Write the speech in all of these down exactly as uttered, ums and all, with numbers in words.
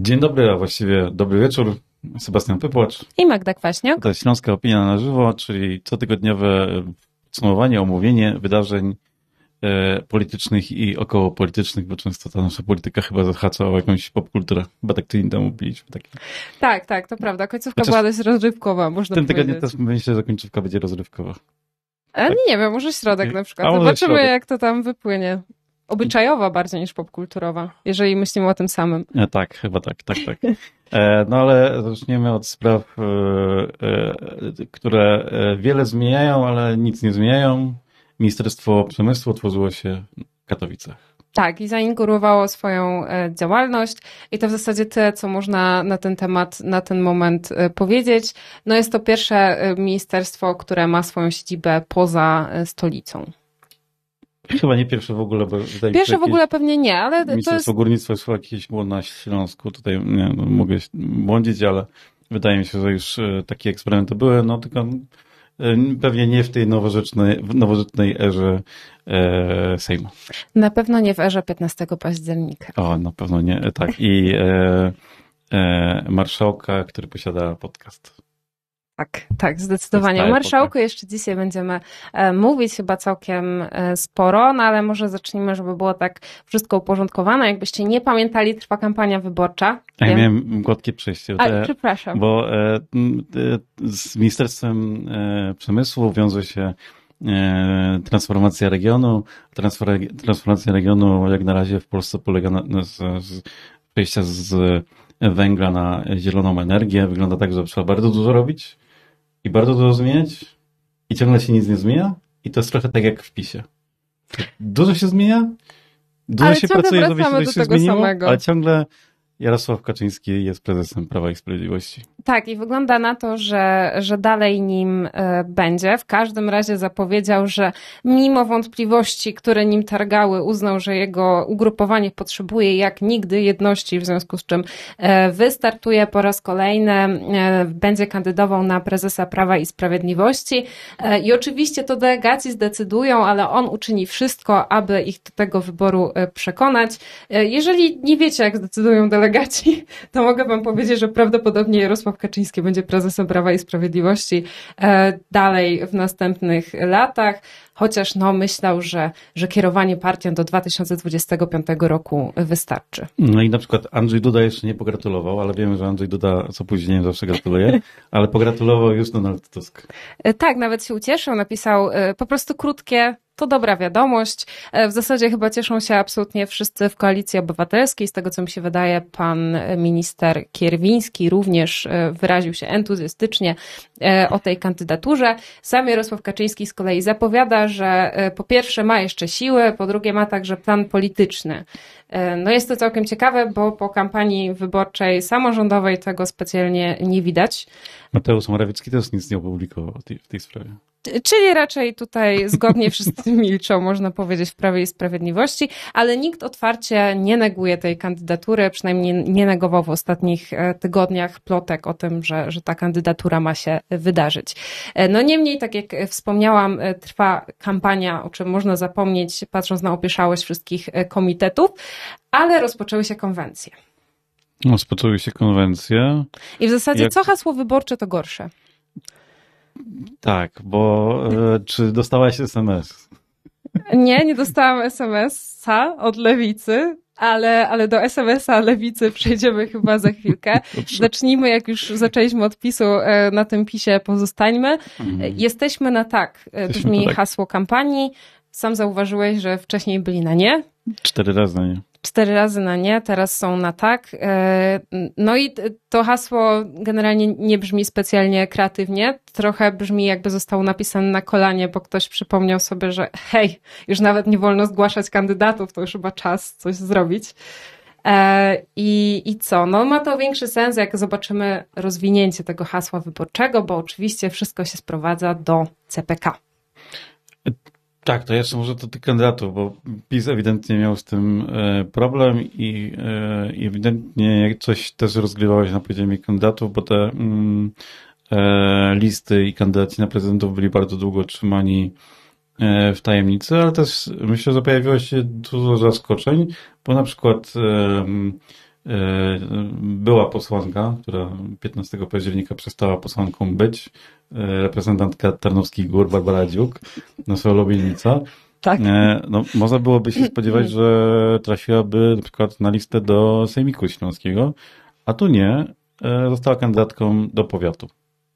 Dzień dobry, a właściwie dobry wieczór. Sebastian Pypłacz. I Magda Kwaśniok. To jest Śląska Opinia na żywo, czyli cotygodniowe podsumowanie, omówienie wydarzeń e, politycznych i okołopolitycznych, bo często ta nasza polityka chyba zahacza o jakąś popkulturę. Chyba tak tydzień temu byliśmy. Taki. Tak, tak, to prawda. Końcówka Chociaż była dość rozrywkowa, można powiedzieć. W tym powiedzieć. tygodniu też myślę, że końcówka będzie rozrywkowa. Ale tak. nie wiem, może środek na przykład. A może Zobaczymy, środek. jak to tam wypłynie. Obyczajowa bardziej niż popkulturowa, jeżeli myślimy o tym samym. E, tak, chyba tak, tak, tak. E, no ale zaczniemy od spraw, e, e, które wiele zmieniają, ale nic nie zmieniają. Ministerstwo Przemysłu otworzyło się w Katowicach. Tak, i zainaugurowało swoją działalność i to w zasadzie tyle, co można na ten temat na ten moment powiedzieć. No jest to pierwsze ministerstwo, które ma swoją siedzibę poza stolicą. Chyba nie pierwsze w ogóle, bo wydaje Pierwsze mi się, w ogóle pewnie nie, ale to Ministerstwo jest... Górnictwa już jakieś było na Śląsku, tutaj nie, no, mogę błądzić, ale wydaje mi się, że już takie eksperymenty były, no tylko pewnie nie w tej nowożytnej, nowożytnej erze e, Sejmu. Na pewno nie w erze piętnastego października. O, na pewno nie, tak. I e, e, marszałka, który posiada podcast. Tak, tak, zdecydowanie. O marszałku jeszcze dzisiaj będziemy e, mówić chyba całkiem e, sporo, no ale może zacznijmy, żeby było tak wszystko uporządkowane. Jakbyście nie pamiętali, trwa kampania wyborcza. A ja miałem gładkie przejście. A, te, przepraszam. Bo e, e, z Ministerstwem e, Przemysłu wiąże się e, transformacja regionu. Transfer, transformacja regionu jak na razie w Polsce polega na, na z, z przejścia z węgla na zieloną energię. Wygląda tak, że trzeba bardzo dużo robić i bardzo dużo zmieniać i ciągle się nic nie zmienia i to jest trochę tak jak w PiSie. Dużo się zmienia, dużo ale się pracuje, żeby się coś zmieniło, samego. ale ciągle Jarosław Kaczyński jest prezesem Prawa i Sprawiedliwości. Tak, i wygląda na to, że, że dalej nim y, będzie. W każdym razie zapowiedział, że mimo wątpliwości, które nim targały, uznał, że jego ugrupowanie potrzebuje jak nigdy jedności, w związku z czym y, wystartuje po raz kolejny, y, będzie kandydował na prezesa Prawa i Sprawiedliwości. Y, I oczywiście to delegaci zdecydują, ale on uczyni wszystko, aby ich do tego wyboru y, przekonać. Y, jeżeli nie wiecie, jak zdecydują delegaci, to mogę wam powiedzieć, że prawdopodobnie Jarosław Kaczyński będzie prezesem Prawa i Sprawiedliwości e, dalej w następnych latach, chociaż no myślał, że, że kierowanie partią do dwa tysiące dwudziestego piątego roku wystarczy. No i na przykład Andrzej Duda jeszcze nie pogratulował, ale wiemy, że Andrzej Duda z opóźnieniem zawsze gratuluje, ale pogratulował już Donald Tusk. E, tak, nawet się ucieszył, napisał e, po prostu krótkie: to dobra wiadomość. W zasadzie chyba cieszą się absolutnie wszyscy w Koalicji Obywatelskiej. Z tego, co mi się wydaje, pan minister Kierwiński również wyraził się entuzjastycznie o tej kandydaturze. Sam Jarosław Kaczyński z kolei zapowiada, że po pierwsze ma jeszcze siły, po drugie ma także plan polityczny. No jest to całkiem ciekawe, bo po kampanii wyborczej samorządowej tego specjalnie nie widać. Mateusz Morawiecki też nic nie opublikował w tej, w tej sprawie. Czyli raczej tutaj zgodnie wszyscy milczą, można powiedzieć, w Prawie i Sprawiedliwości, ale nikt otwarcie nie neguje tej kandydatury, przynajmniej nie negował w ostatnich tygodniach plotek o tym, że, że ta kandydatura ma się wydarzyć. No niemniej, tak jak wspomniałam, trwa kampania, o czym można zapomnieć, patrząc na opieszałość wszystkich komitetów, ale rozpoczęły się konwencje. Rozpoczęły się konwencje. I w zasadzie jak... co hasło wyborcze, to gorsze. Tak, bo e, czy dostałaś es em es? Nie, nie dostałam es em es-a od Lewicy, ale, ale do es em es-a Lewicy przejdziemy chyba za chwilkę. Zacznijmy, jak już zaczęliśmy od PiSu, na tym PiSie pozostańmy. Mhm. Jesteśmy na tak, brzmi tak. Hasło kampanii. Sam zauważyłeś, że wcześniej byli na nie. Cztery razy na nie. Cztery razy na nie, teraz są na tak. No i to hasło generalnie nie brzmi specjalnie kreatywnie. Trochę brzmi, jakby zostało napisane na kolanie, bo ktoś przypomniał sobie, że hej, już nawet nie wolno zgłaszać kandydatów, to już chyba czas coś zrobić. I, i co? No ma to większy sens, jak zobaczymy rozwinięcie tego hasła wyborczego, bo oczywiście wszystko się sprowadza do ce pe ka. Tak, to jeszcze może do tych kandydatów, bo PiS ewidentnie miał z tym problem i, i ewidentnie coś też rozgrywało się na poziomie kandydatów, bo te mm, listy i kandydaci na prezydentów byli bardzo długo trzymani w tajemnicy, ale też myślę, że pojawiło się dużo zaskoczeń, bo na przykład była posłanka, która piętnastego października przestała posłanką być, reprezentantka Tarnowskich Gór, Barbara Dziuk, nasza ulubienica. Tak. No, można byłoby się spodziewać, że trafiłaby na przykład na listę do Sejmiku Śląskiego, a tu nie. Została kandydatką do powiatu.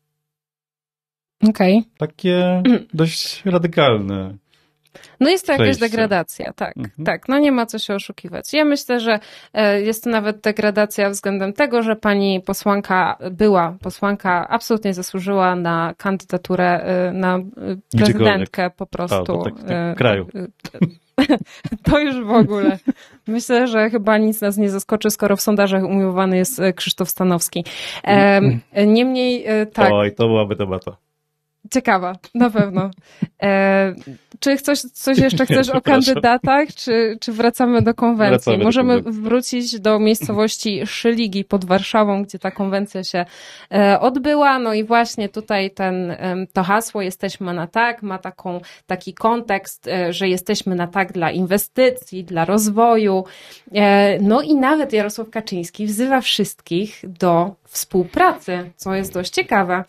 Okej. Okay. Takie dość radykalne. No jest to przejście. Jakaś degradacja, tak, mhm. tak, no nie ma co się oszukiwać. Ja myślę, że jest to nawet degradacja względem tego, że pani posłanka, była posłanka, absolutnie zasłużyła na kandydaturę na prezydentkę po prostu. A, tak, tak, kraju. To już w ogóle. Myślę, że chyba nic nas nie zaskoczy, skoro w sondażach umiłowany jest Krzysztof Stanowski. Niemniej tak. Oj, to byłaby debata. Ciekawa, na pewno. E, czy coś, coś jeszcze chcesz o kandydatach, czy, czy wracamy do konwencji? Wracamy Możemy do konwencji. wrócić do miejscowości Szyligi pod Warszawą, gdzie ta konwencja się e, odbyła. No i właśnie tutaj ten, e, to hasło jesteśmy na tak ma taką, taki kontekst, e, że jesteśmy na tak dla inwestycji, dla rozwoju. E, no i nawet Jarosław Kaczyński wzywa wszystkich do współpracy, co jest dość ciekawe.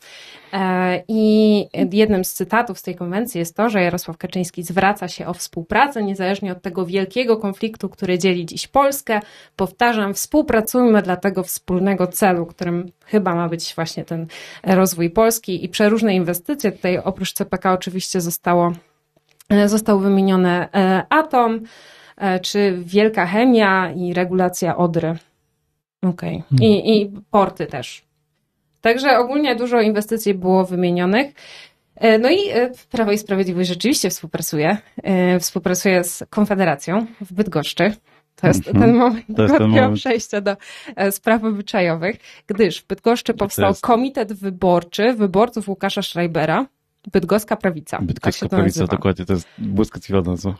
I jednym z cytatów z tej konwencji jest to, że Jarosław Kaczyński zwraca się o współpracę, niezależnie od tego wielkiego konfliktu, który dzieli dziś Polskę. Powtarzam, współpracujmy dla tego wspólnego celu, którym chyba ma być właśnie ten rozwój Polski i przeróżne inwestycje. Tutaj oprócz C P K oczywiście zostało, został wymieniony atom, czy wielka chemia i regulacja Odry. Okej. Okay. I, i porty też. Także ogólnie dużo inwestycji było wymienionych. No i Prawo i Sprawiedliwość rzeczywiście współpracuje. Współpracuje z Konfederacją w Bydgoszczy. To jest mm-hmm. ten moment moment. przejścia do spraw obyczajowych, gdyż w Bydgoszczy powstał jest... Komitet Wyborczy Wyborców Łukasza Schreibera, Bydgoska Prawica. Bydgoska tak Prawica, nazywa. Dokładnie, to jest błyskotliwe co.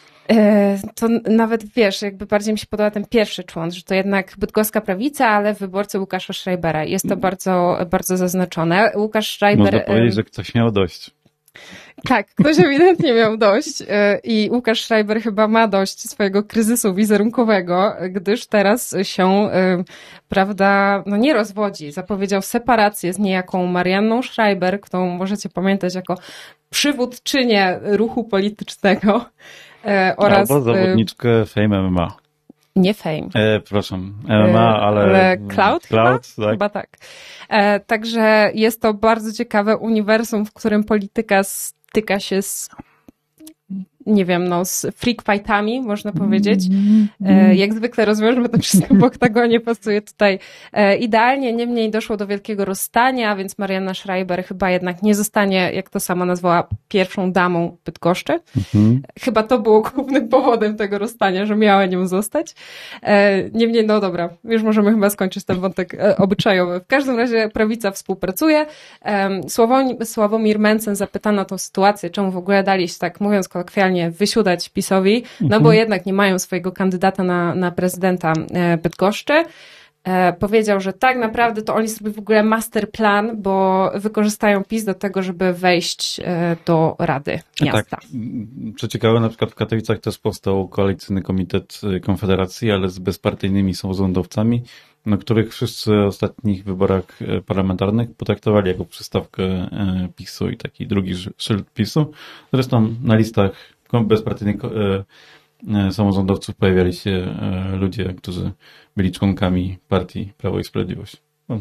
To nawet wiesz, jakby bardziej mi się podoba ten pierwszy człon, że to jednak bydgoska prawica, ale wyborcy Łukasza Schreibera. Jest to bardzo, bardzo zaznaczone. Łukasz Schreiber... Można powiedzieć, że ktoś miał dość. Tak, ktoś ewidentnie miał dość i Łukasz Schreiber chyba ma dość swojego kryzysu wizerunkowego, gdyż teraz się, prawda, no nie rozwodzi. Zapowiedział separację z niejaką Marianną Schreiber, którą możecie pamiętać jako przywódczynię ruchu politycznego. E, oraz albo zawodniczkę Fame M M A. Nie Fame. E, przepraszam, M M A, ale... ale Cloud, Cloud chyba? Tak. Chyba tak. E, także jest to bardzo ciekawe uniwersum, w którym polityka styka się z, nie wiem, no, z freak fightami, można powiedzieć. E, jak zwykle rozwiążmy to wszystko w oktagonie, pasuje tutaj e, idealnie. Niemniej doszło do wielkiego rozstania, więc Marianna Schreiber chyba jednak nie zostanie, jak to sama nazwała, pierwszą damą Bydgoszczy. Mhm. Chyba to było głównym powodem tego rozstania, że miała nią zostać. E, niemniej, no dobra, już możemy chyba skończyć ten wątek e, obyczajowy. W każdym razie prawica współpracuje. E, Sławomir, Sławomir Mencen zapytano o tą sytuację, czemu w ogóle dali się, tak mówiąc kolokwialnie, wysiudać PiS-owi, no mhm. bo jednak nie mają swojego kandydata na, na prezydenta Bydgoszczy. E, powiedział, że tak naprawdę to oni sobie w ogóle masterplan, bo wykorzystają PiS do tego, żeby wejść e, do Rady Miasta. Tak. Co ciekawe, na przykład w Katowicach też powstał koalicyjny komitet Konfederacji, ale z bezpartyjnymi samorządowcami, no, których wszyscy w ostatnich wyborach parlamentarnych potraktowali jako przystawkę PiS-u i taki drugi szyld PiS-u. Zresztą na listach bezpartyjnych samorządowców pojawiali się ludzie, którzy byli członkami partii Prawo i Sprawiedliwość.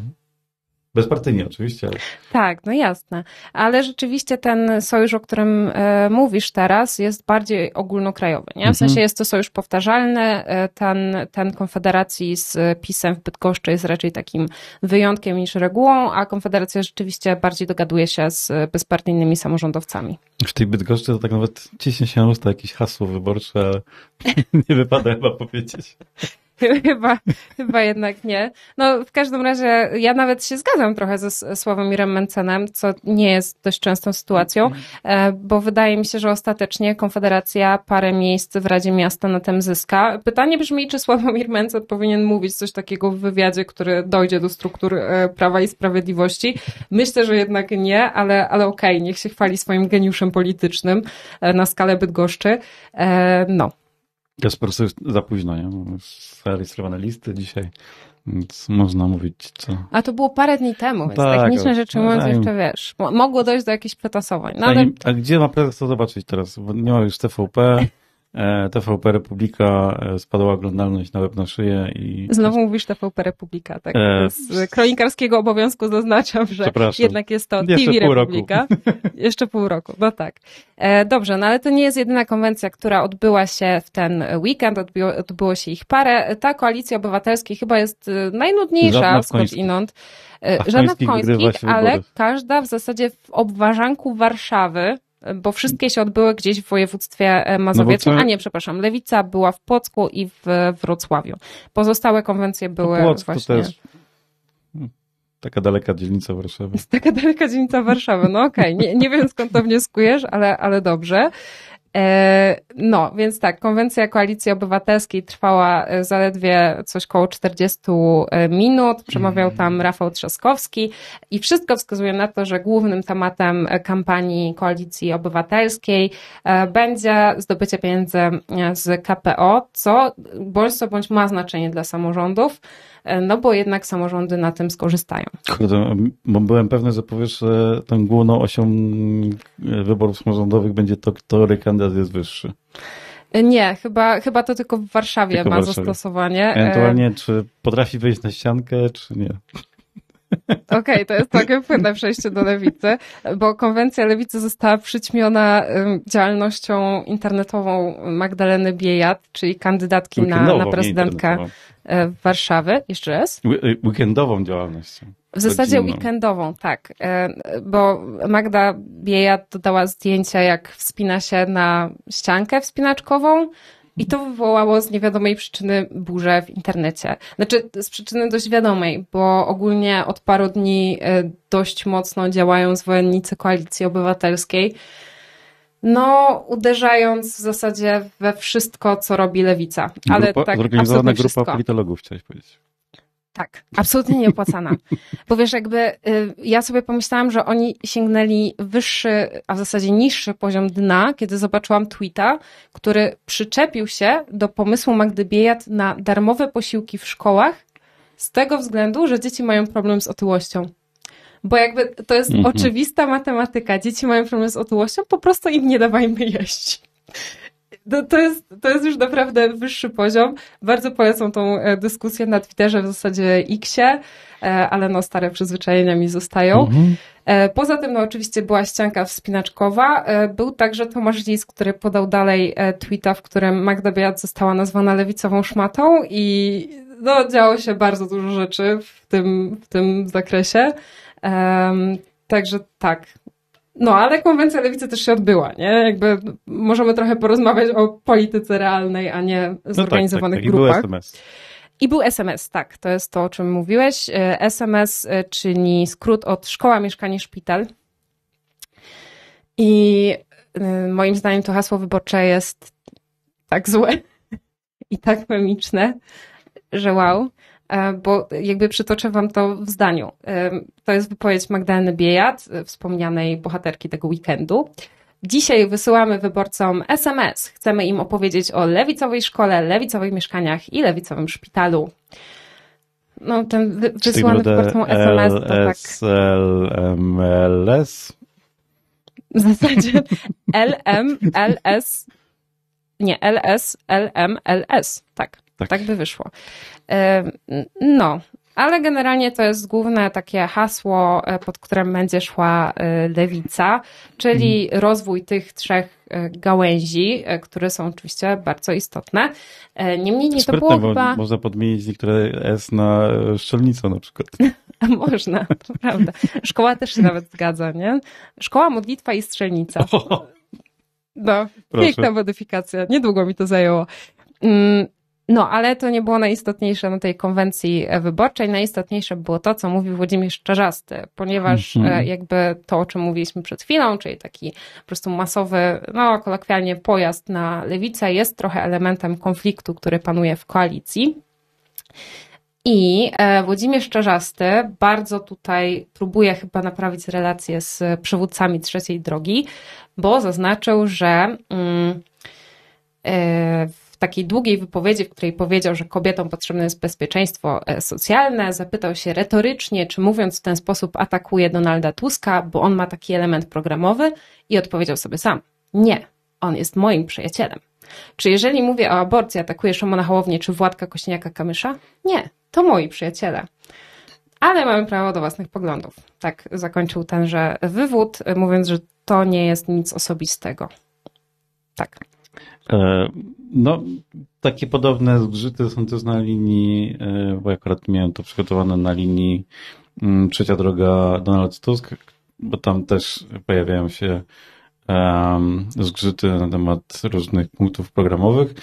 Bezpartyjnie oczywiście. Ale... Tak, no jasne. Ale rzeczywiście ten sojusz, o którym e, mówisz teraz, jest bardziej ogólnokrajowy, nie? W sensie jest to sojusz powtarzalny. E, ten, ten Konfederacji z PiS-em w Bydgoszczy jest raczej takim wyjątkiem niż regułą, a Konfederacja rzeczywiście bardziej dogaduje się z bezpartyjnymi samorządowcami. W tej Bydgoszczy to tak nawet ciśnie się usta jakieś hasło wyborcze, ale nie wypada chyba powiedzieć. Chyba, chyba jednak nie. No w każdym razie ja nawet się zgadzam trochę ze Sławomirem Mencenem, co nie jest dość częstą sytuacją, bo wydaje mi się, że ostatecznie Konfederacja parę miejsc w Radzie Miasta na tym zyska. Pytanie brzmi, czy Sławomir Mencen powinien mówić coś takiego w wywiadzie, który dojdzie do struktur Prawa i Sprawiedliwości. Myślę, że jednak nie, ale, ale okej, okay, niech się chwali swoim geniuszem politycznym na skalę Bydgoszczy. No. Jest po prostu za późno, nie? Zarejestrowane listy dzisiaj, więc można mówić co. A to było parę dni temu, więc tak, techniczne rzeczy no, mówiąc zanim, jeszcze, wiesz, mogło dojść do jakichś przetasowań. No, ale... zanim, a gdzie ma prezes to zobaczyć teraz? Bo nie ma już T V P, T V P Republika, spadła oglądalność na łeb na szyję i... Znowu mówisz T V P Republika, tak? E... Z kronikarskiego obowiązku zaznaczam, że jednak jest to T V Republika. Jeszcze pół roku, no tak. E, dobrze, no ale to nie jest jedyna konwencja, która odbyła się w ten weekend, odbyło, odbyło się ich parę. Ta Koalicja Obywatelskiej chyba jest najnudniejsza skądinąd. Żadna w końskich, ale każda w zasadzie w obwarzanku Warszawy, bo wszystkie się odbyły gdzieś w województwie mazowieckim, no a nie, przepraszam, Lewica była w Płocku i w Wrocławiu. Pozostałe konwencje były no Płock właśnie... To też taka daleka dzielnica Warszawy. Taka daleka dzielnica Warszawy, no okej, okay. nie, nie wiem skąd to wnioskujesz, ale, ale dobrze. No, więc tak, konwencja Koalicji Obywatelskiej trwała zaledwie coś koło czterdzieści minut, przemawiał tam Rafał Trzaskowski i wszystko wskazuje na to, że głównym tematem kampanii Koalicji Obywatelskiej będzie zdobycie pieniędzy z K P O, co bądź co bądź ma znaczenie dla samorządów, no bo jednak samorządy na tym skorzystają. Kurde, bo byłem pewny, że powiesz, że tą główną osią wyborów samorządowych będzie to, który kandydat jest wyższy. Nie, chyba, chyba to tylko w Warszawie tylko ma w Warszawie. zastosowanie. Ewentualnie, czy potrafi wejść na ściankę, czy nie. Okej, okay, to jest takie płynne przejście do Lewicy, bo konwencja Lewicy została przyćmiona działalnością internetową Magdaleny Biejat, czyli kandydatki na, na prezydentkę Warszawy. Jeszcze raz? Weekendową działalnością. W zasadzie godzinną. Weekendową, tak, bo Magda Biejat dodała zdjęcia, jak wspina się na ściankę wspinaczkową, i to wywołało z niewiadomej przyczyny burzę w internecie. Znaczy z przyczyny dość wiadomej, bo ogólnie od paru dni dość mocno działają zwolennicy Koalicji Obywatelskiej, no uderzając w zasadzie we wszystko, co robi Lewica. Ale grupa, tak zorganizowana grupa wszystko. politologów, chciałeś powiedzieć. Tak, absolutnie nieopłacana. Bo wiesz, jakby y, ja sobie pomyślałam, że oni sięgnęli wyższy, a w zasadzie niższy poziom dna, kiedy zobaczyłam tweeta, który przyczepił się do pomysłu Magdy Biejat na darmowe posiłki w szkołach z tego względu, że dzieci mają problem z otyłością. Bo jakby to jest mhm. oczywista matematyka. Dzieci mają problem z otyłością, po prostu im nie dawajmy jeść. To, to, jest, to jest już naprawdę wyższy poziom. Bardzo polecam tą dyskusję na Twitterze, w zasadzie Xie, ale no stare przyzwyczajenia mi zostają. Mhm. Poza tym no oczywiście była ścianka wspinaczkowa. Był także Tomasz Lis, który podał dalej tweeta, w którym Magda Biejat została nazwana lewicową szmatą i no działo się bardzo dużo rzeczy w tym, w tym zakresie. Um, także tak. No, ale konwencja Lewicy też się odbyła, nie? Jakby możemy trochę porozmawiać o polityce realnej, a nie zorganizowanych no tak, tak, tak. grupach. I był S M S. I był S M S, tak. To jest to, o czym mówiłeś. S M S, czyli skrót od Szkoła, Mieszkanie, Szpital. I moim zdaniem to hasło wyborcze jest tak złe i tak memiczne, że wow. Bo jakby przytoczę wam to w zdaniu. To jest wypowiedź Magdaleny Biejat, wspomnianej bohaterki tego weekendu. Dzisiaj wysyłamy wyborcom S M S. Chcemy im opowiedzieć o lewicowej szkole, lewicowych mieszkaniach i lewicowym szpitalu. No ten wy- wysłany wyborcom S M S to tak... L M L S? W zasadzie L M L S... Nie, L S L M L S. Tak. Tak. tak by wyszło. No, ale generalnie to jest główne takie hasło, pod którym będzie szła Lewica, czyli hmm. rozwój tych trzech gałęzi, które są oczywiście bardzo istotne. Niemniej nie to było chyba... Można podmienić niektóre S na szczelnicę na przykład. Można, to prawda. Szkoła też się nawet zgadza, nie? Szkoła, modlitwa i strzelnica. No, Proszę. Piękna modyfikacja. Niedługo mi to zajęło. No, ale to nie było najistotniejsze na tej konwencji wyborczej. Najistotniejsze było to, co mówił Włodzimierz Czarzasty, ponieważ mm-hmm. jakby to, o czym mówiliśmy przed chwilą, czyli taki po prostu masowy, no kolokwialnie pojazd na lewicę jest trochę elementem konfliktu, który panuje w koalicji. I Włodzimierz Czarzasty bardzo tutaj próbuje chyba naprawić relacje z przywódcami trzeciej drogi, bo zaznaczył, że mm, yy, takiej długiej wypowiedzi, w której powiedział, że kobietom potrzebne jest bezpieczeństwo socjalne, zapytał się retorycznie, czy mówiąc w ten sposób atakuje Donalda Tuska, bo on ma taki element programowy i odpowiedział sobie sam, nie, on jest moim przyjacielem. Czy jeżeli mówię o aborcji, atakuję Szymona Hołownię czy Władka Kośniaka-Kamysza? Nie, to moi przyjaciele. Ale mamy prawo do własnych poglądów. Tak zakończył tenże wywód, mówiąc, że to nie jest nic osobistego. Tak. No, takie podobne zgrzyty są też na linii, bo ja akurat miałem to przygotowane na linii Trzecia Droga Donald Tusk, bo tam też pojawiają się um, zgrzyty na temat różnych punktów programowych.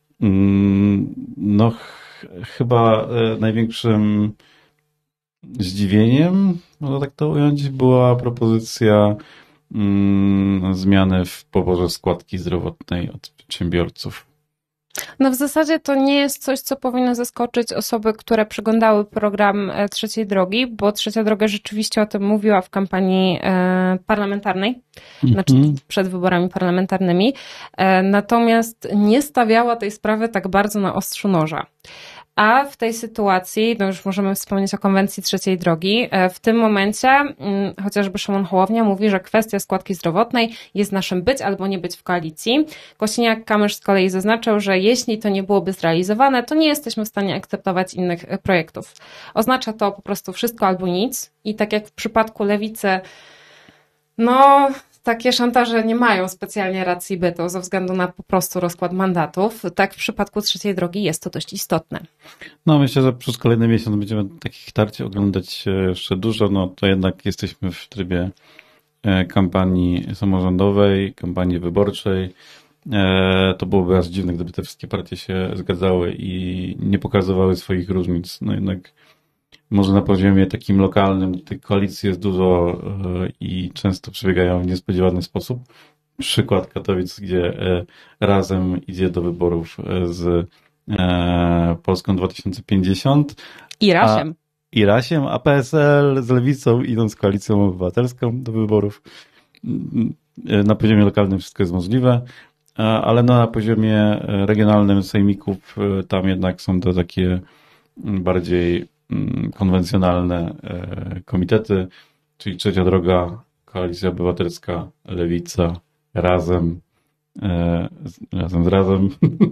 No, ch- chyba największym zdziwieniem, można tak to ująć, była propozycja mm, zmiany w poborze składki zdrowotnej od przedsiębiorców. No w zasadzie to nie jest coś, co powinno zaskoczyć osoby, które przeglądały program Trzeciej Drogi, bo Trzecia Droga rzeczywiście o tym mówiła w kampanii parlamentarnej, mm-hmm. znaczy przed wyborami parlamentarnymi, natomiast nie stawiała tej sprawy tak bardzo na ostrzu noża. A w tej sytuacji, no już możemy wspomnieć o konwencji Trzeciej Drogi, w tym momencie chociażby Szymon Hołownia mówi, że kwestia składki zdrowotnej jest naszym być albo nie być w koalicji. Kosiniak-Kamysz z kolei zaznaczył, że jeśli to nie byłoby zrealizowane, to nie jesteśmy w stanie akceptować innych projektów. Oznacza to po prostu wszystko albo nic i tak jak w przypadku Lewicy, no takie szantaże nie mają specjalnie racji bytu ze względu na po prostu rozkład mandatów. Tak w przypadku Trzeciej Drogi jest to dość istotne. No myślę, że przez kolejny miesiąc będziemy takich tarć oglądać jeszcze dużo, no to jednak jesteśmy w trybie kampanii samorządowej, kampanii wyborczej. To byłoby aż dziwne, gdyby te wszystkie partie się zgadzały i nie pokazywały swoich różnic. No jednak może na poziomie takim lokalnym tych koalicji jest dużo i często przebiegają w niespodziewany sposób. Przykład Katowic, gdzie Razem idzie do wyborów z Polską dwa tysiące pięćdziesiąt. I Rasiem. A, I Rasiem, a P S L z Lewicą idą z Koalicją Obywatelską do wyborów. Na poziomie lokalnym wszystko jest możliwe, ale na poziomie regionalnym sejmików tam jednak są to takie bardziej konwencjonalne komitety, czyli Trzecia Droga, Koalicja Obywatelska, Lewica, Razem, razem z Razem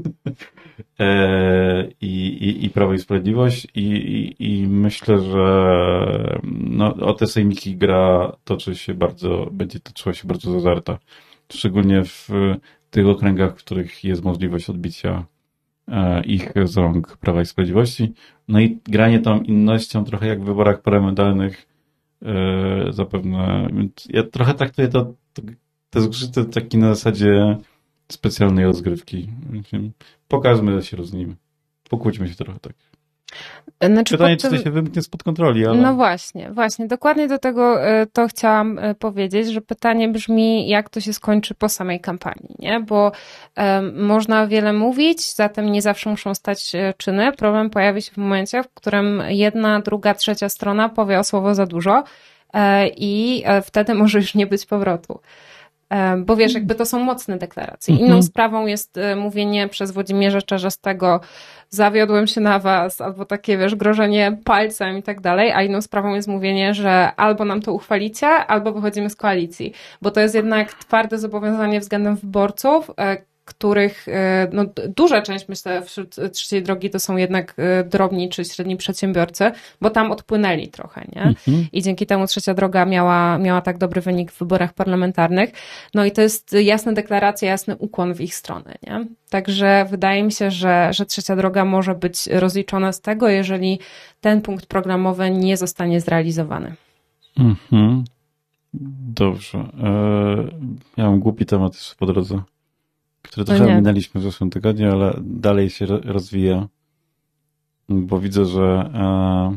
i, i, i Prawo i Sprawiedliwość i, i, i myślę, że no, o te sejmiki gra toczy się bardzo, będzie toczyła się bardzo zażarta, szczególnie w tych okręgach, w których jest możliwość odbicia ich z rąk Prawa i Sprawiedliwości. No i granie tą innością trochę jak w wyborach parlamentarnych yy, zapewne. Ja trochę traktuję to, to te zgrzyty taki na zasadzie specjalnej rozgrywki. Pokażmy, że się rozumiemy. Pokłóćmy się trochę tak. Znaczy, Pytanie, czy to się wymknie spod kontroli, ale... No właśnie, właśnie. Dokładnie do tego to chciałam powiedzieć, że pytanie brzmi, jak to się skończy po samej kampanii, nie? Bo um, można wiele mówić, zatem nie zawsze muszą stać czyny. Problem pojawi się w momencie, w którym jedna, druga, trzecia strona powie o słowo za dużo e, i wtedy może już nie być powrotu. Bo wiesz, jakby to są mocne deklaracje. Inną mhm. sprawą jest mówienie przez Włodzimierza Czarzastego zawiodłem się na was, albo takie, wiesz, grożenie palcem i tak dalej, a inną sprawą jest mówienie, że albo nam to uchwalicie, albo wychodzimy z koalicji. Bo to jest jednak twarde zobowiązanie względem wyborców, których no, duża część, myślę, wśród Trzeciej Drogi to są jednak drobni czy średni przedsiębiorcy, bo tam odpłynęli trochę, nie? Mhm. I dzięki temu Trzecia Droga miała, miała tak dobry wynik w wyborach parlamentarnych. No i to jest jasna deklaracja, jasny ukłon w ich stronę, nie? Także wydaje mi się, że, że Trzecia Droga może być rozliczona z tego, jeżeli ten punkt programowy nie zostanie zrealizowany. Mhm. Dobrze. Ja mam głupi temat jeszcze po drodze, który trochę minęliśmy w zeszłym tygodniu, ale dalej się rozwija, bo widzę, że e,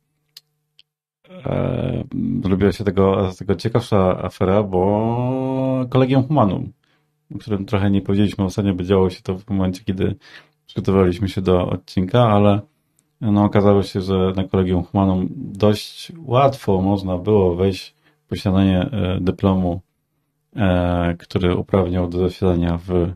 e, zrobiła się tego, tego ciekawsza afera, bo Collegium Humanum, o którym trochę nie powiedzieliśmy ostatnio, bo działo się to w momencie, kiedy przygotowaliśmy się do odcinka, ale no, okazało się, że na Collegium Humanum dość łatwo można było wejść w posiadanie dyplomu, który uprawniał do zasiadania w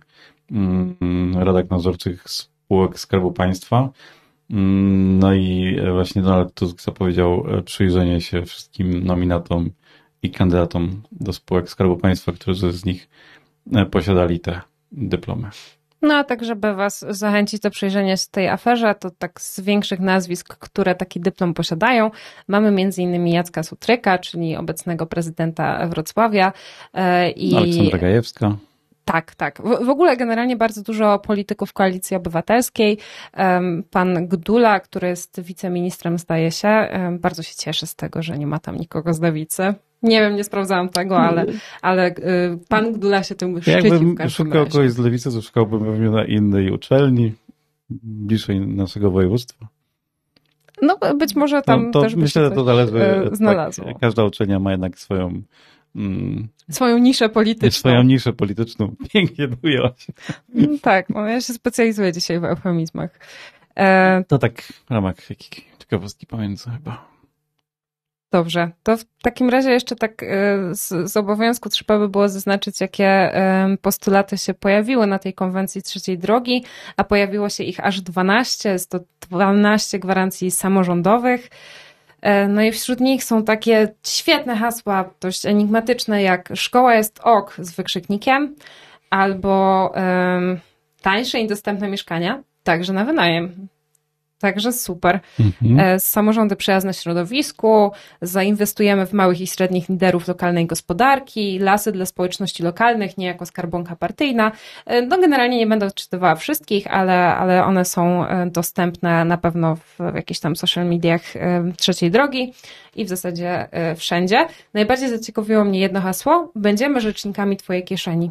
radach nadzorczych spółek Skarbu Państwa. No i właśnie Donald Tusk zapowiedział przyjrzenie się wszystkim nominatom i kandydatom do spółek Skarbu Państwa, którzy z nich posiadali te dyplomy. No a tak, żeby was zachęcić do przejrzenia się tej aferze, to tak z większych nazwisk, które taki dyplom posiadają, mamy między innymi Jacka Sutryka, czyli obecnego prezydenta Wrocławia. I Aleksandra Gajewska. Tak, tak. W, w ogóle generalnie bardzo dużo polityków Koalicji Obywatelskiej. Pan Gdula, który jest wiceministrem, zdaje się, bardzo się cieszy z tego, że nie ma tam nikogo z lewicy. Nie wiem, nie sprawdzałam tego, ale, ale pan Gdula się tym szczycił. Jakbym szukał kogoś z lewicy, to szukałbym pewnie na innej uczelni, bliższej naszego województwa. No być może tam no, to też myślę, że to zależy. Znalazło. Tak, każda uczelnia ma jednak swoją mm, swoją niszę polityczną. Swoją niszę polityczną. Pięknie ujęłaś. Tak, no ja się specjalizuję dzisiaj w eufemizmach. E... To tak w ramach jakiej ciekawostki pamiętam chyba. Dobrze, to w takim razie jeszcze tak z, z obowiązku trzeba by było zaznaczyć, jakie postulaty się pojawiły na tej konwencji trzeciej drogi, a pojawiło się ich aż dwanaście, jest to dwanaście gwarancji samorządowych. No i wśród nich są takie świetne hasła, dość enigmatyczne, jak szkoła jest ok z wykrzyknikiem, albo um, tańsze i dostępne mieszkania, także na wynajem. Także super. Mhm. Samorządy przyjazne środowisku, zainwestujemy w małych i średnich liderów lokalnej gospodarki, lasy dla społeczności lokalnych, nie jako skarbonka partyjna. No generalnie nie będę odczytywała wszystkich, ale, ale one są dostępne na pewno w jakichś tam social mediach trzeciej drogi i w zasadzie wszędzie. Najbardziej zaciekawiło mnie jedno hasło: będziemy rzecznikami twojej kieszeni.